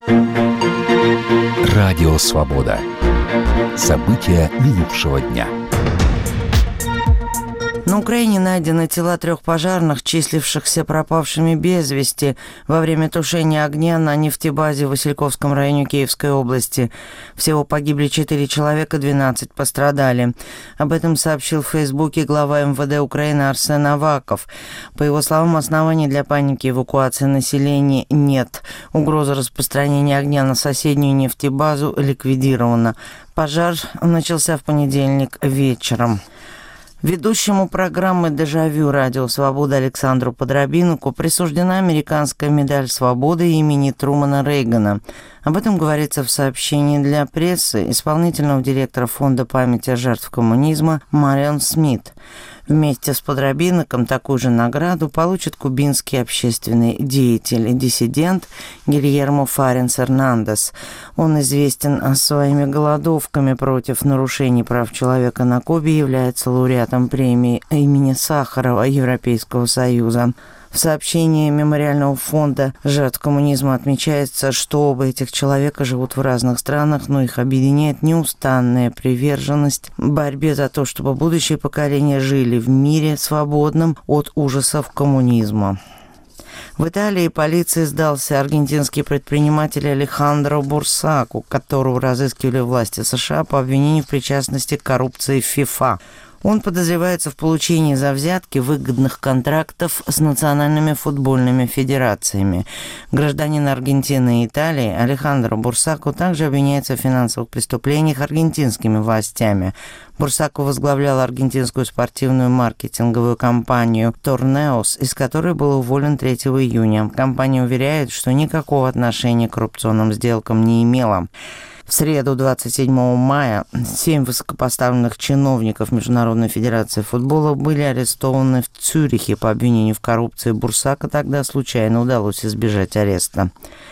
Радио «Свобода». События минувшего дня. На Украине найдены тела 3 пожарных, числившихся пропавшими без вести во время тушения огня на нефтебазе в Васильковском районе Киевской области. Всего погибли 4 человека, 12 пострадали. Об этом сообщил в Фейсбуке глава МВД Украины Арсен Аваков. По его словам, оснований для паники и эвакуации населения нет. Угроза распространения огня на соседнюю нефтебазу ликвидирована. Пожар начался в понедельник вечером. Ведущему программы «Дежавю» «Радио Свобода» Александру Подробинку присуждена американская медаль свободы имени Трумана Рейгана. Об этом говорится в сообщении для прессы исполнительного директора Фонда памяти жертв коммунизма Марион Смит. Вместе с Подробинком такую же награду получит кубинский общественный деятель и диссидент Гильермо Фаренс Эрнандес. Он известен своими голодовками против нарушений прав человека на Кубе и является лауреатом премии имени Сахарова Европейского Союза. В сообщении Мемориального фонда жертв коммунизма отмечается, что оба этих человека живут в разных странах, но их объединяет неустанная приверженность борьбе за то, чтобы будущие поколения жили в мире, свободном от ужасов коммунизма. В Италии полиции сдался аргентинский предприниматель Алехандро Бурсаку, которого разыскивали власти США по обвинению в причастности к коррупции в ФИФА. Он подозревается в получении за взятки выгодных контрактов с национальными футбольными федерациями. Гражданин Аргентины и Италии Алехандро Бурсаку также обвиняется в финансовых преступлениях аргентинскими властями. Бурсаку возглавлял аргентинскую спортивную маркетинговую компанию «Торнеос», из которой был уволен 3 июня. Компания уверяет, что никакого отношения к коррупционным сделкам не имела. В среду, 27 мая, 7 высокопоставленных чиновников Международной Федерации футбола были арестованы в Цюрихе по обвинению в коррупции. Бурсака тогда случайно удалось избежать ареста.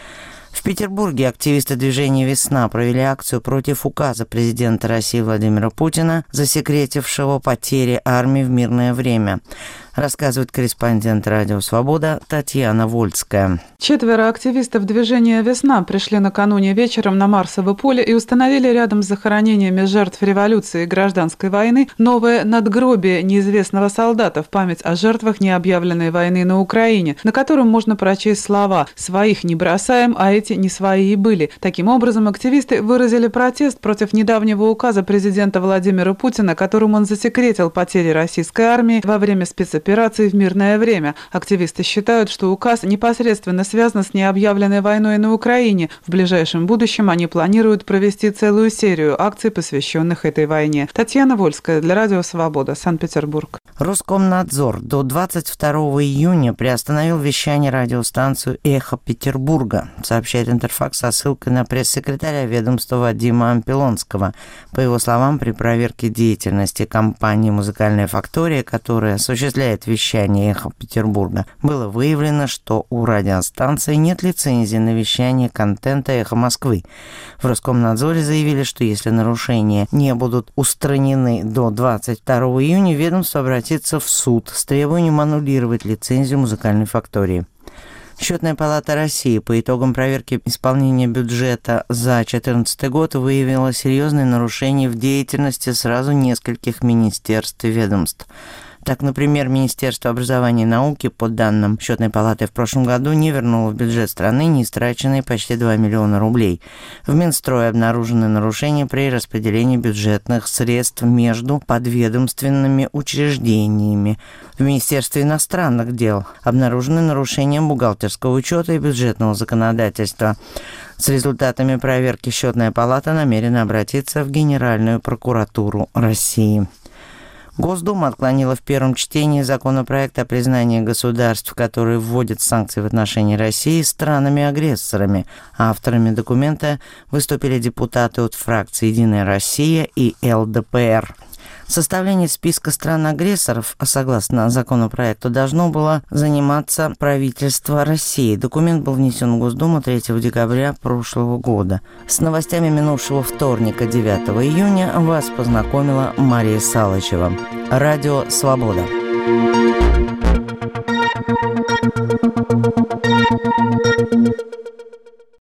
В Петербурге активисты движения «Весна» провели акцию против указа президента России Владимира Путина, засекретившего потери армии в мирное время. Рассказывает корреспондент «Радио Свобода» Татьяна Вольская. 4 активистов движения «Весна» пришли накануне вечером на Марсово поле и установили рядом с захоронениями жертв революции и гражданской войны новое надгробие неизвестного солдата в память о жертвах необъявленной войны на Украине, на котором можно прочесть слова «Своих не бросаем, а эти не свои и были». Таким образом, активисты выразили протест против недавнего указа президента Владимира Путина, которым он засекретил потери российской армии во время спецоперации в мирное время. Активисты считают, что указ непосредственно связан с необъявленной войной на Украине. В ближайшем будущем они планируют провести целую серию акций, посвященных этой войне. Татьяна Вольская для Радио Свобода, Санкт-Петербург. Роскомнадзор до 22 июня приостановил вещание радиостанцию «Эхо Петербурга», сообщает Интерфакс со ссылкой на пресс-секретаря ведомства Вадима Ампилонского. По его словам, при проверке деятельности компании «Музыкальная фактория», которая осуществляет вещание «Эхо Петербурга», было выявлено, что у радиостанции нет лицензии на вещание контента «Эхо Москвы». В Роскомнадзоре заявили, что если нарушения не будут устранены до 22 июня, ведомство обратится в суд с требованием аннулировать лицензию «Музыкальной фактории». Счетная палата России по итогам проверки исполнения бюджета за 2014 год выявила серьезные нарушения в деятельности сразу нескольких министерств и ведомств. Так, например, Министерство образования и науки, по данным Счетной палаты, в прошлом году не вернуло в бюджет страны неистраченные почти 2 миллиона рублей. В Минстрое обнаружены нарушения при распределении бюджетных средств между подведомственными учреждениями. В Министерстве иностранных дел обнаружены нарушения бухгалтерского учета и бюджетного законодательства. С результатами проверки Счетная палата намерена обратиться в Генеральную прокуратуру России. Госдума отклонила в первом чтении законопроект о признании государств, которые вводят санкции в отношении России, странами-агрессорами. Авторами документа выступили депутаты от фракций «Единая Россия» и ЛДПР. Составление списка стран-агрессоров, согласно законопроекту, должно было заниматься правительство России. Документ был внесен в Госдуму 3 декабря прошлого года. С новостями минувшего вторника, 9 июня, вас познакомила Мария Салычева. Радио «Свобода».